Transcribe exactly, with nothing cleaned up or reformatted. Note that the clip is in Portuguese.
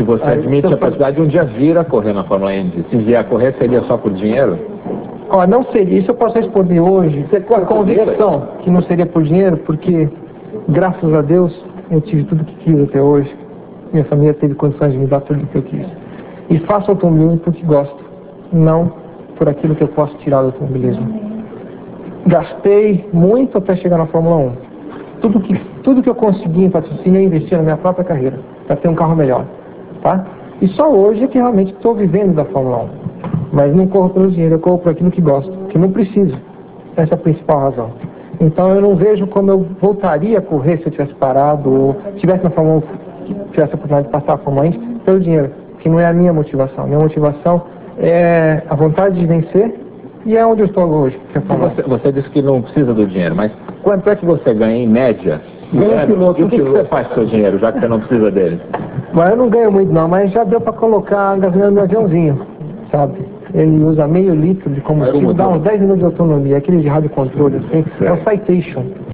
você Aí, admite você a possibilidade de um dia vir a correr na Fórmula Indy? Se vier a correr, seria só por dinheiro? Ó, não seria, isso eu posso responder hoje, Você corre com por convicção que não seria por dinheiro, porque, graças a Deus, eu tive tudo que quis até hoje. Minha família teve condições de me dar tudo que eu quis. E faço automobilismo porque gosto, não por aquilo que eu posso tirar do automobilismo. Gastei muito até chegar na Fórmula um. Tudo que, tudo que eu consegui em patrocínio eu investi na minha própria carreira, para ter um carro melhor, tá? E só hoje é que realmente estou vivendo da Fórmula um. Mas não corro pelo dinheiro, eu corro por aquilo que gosto, que não preciso. Essa é a principal razão. Então eu não vejo como eu voltaria a correr se eu tivesse parado, ou tivesse na Fórmula um, tivesse a oportunidade de passar a Fórmula Indy pelo dinheiro, que não é a minha motivação. Minha motivação é a vontade de vencer e é onde eu estou hoje. Que é a Fórmula um. Você, você disse que não precisa do dinheiro, mas quanto é que você ganha em média? Ganha um piloto, E o um que, que piloto. você faz com o seu dinheiro, já que você não precisa dele? Mas eu não ganho muito não, mas já deu para colocar a gasolina no meu aviãozinho, sabe? Ele usa meio litro de combustível, dá uns dez minutos de autonomia, aquele de rádio controle, assim, é o Citation.